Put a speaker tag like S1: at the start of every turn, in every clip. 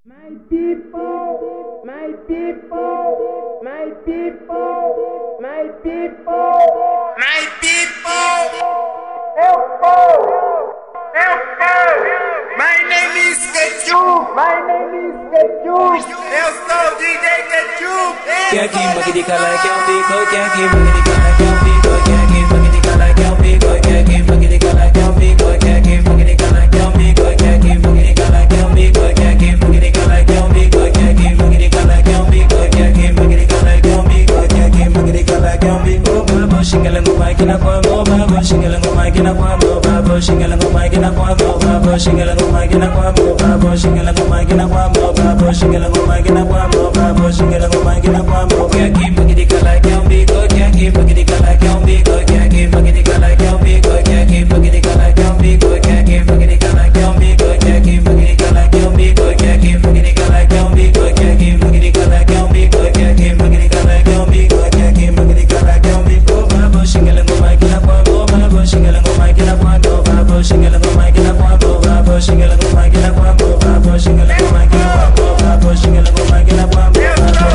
S1: My people, my people, my people, my people, my people. Eu sou. My name is Ketchup. My name is Ketchup. Eu sou DJ Ketchup.
S2: Quer que magnifica like é um bico, quer que magnifica like é um bico, quer que magnifica like é um bico, quer que magnifica like é um bico, quer que magnifica like é um bico, quer que magnifica like é um bico, quer que magnifica like é um bico, quer que magnifica like é um bico, quer que magnifica like é um bico, quer que magnifica like é um bico. Babo xingalando máquina com amor, babo xingalando máquina com amor, babo xingalando máquina com amor, babo xingalando máquina com amor, babo xingalando máquina com amor, babo xingalando máquina com amor, babo xingalando máquina com amor. Quer que magnifica like é um bico, quer que magnifica like é um bico, quer que magnifica like é um bico, quer que magnifica like é um bico, quer que magnifica like é um bico, quer que magnifica like é um bico, quer que magnifica like é um bico, quer que magnifica like é um bico, quer que magnifica like é um bico, quer que magnifica like é um bico. Babo xingalando máquina com amor, babo xingalando máquina com amor, babo xingalando máquina com amor, babo xingalando máquina com amor, babo xingalando máquina com amor, babo xingalando máquina com amor.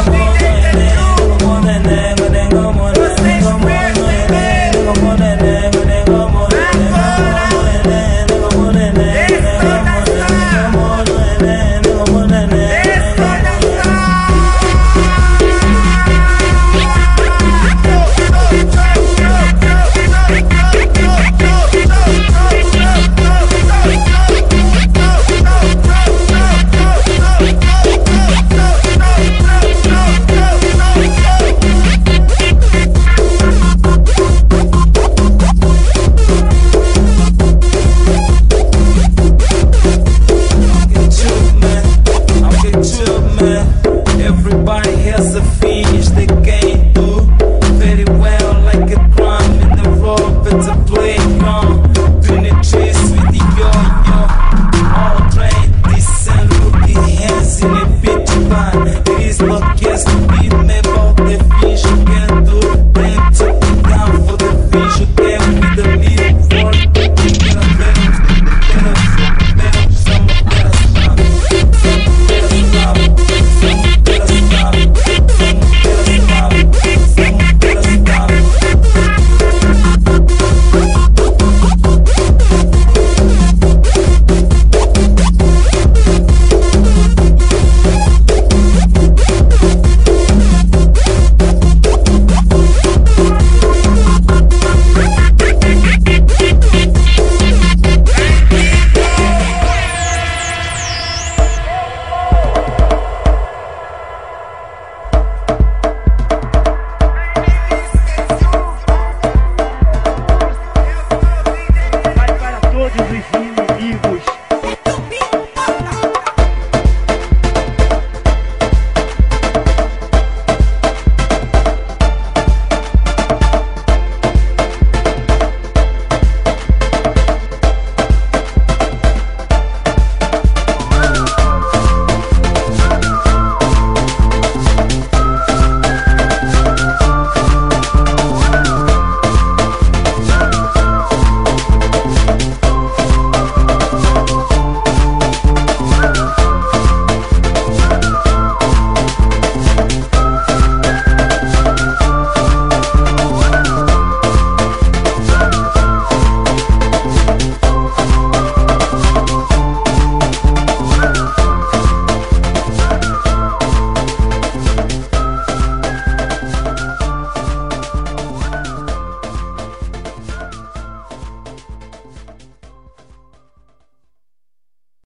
S2: Everybody has a finish they can't do very well, like a drum in the rope. It's a playground, doing a chase with the yo-yo. All train, this and look, hands in a bit of fun. It is lucky.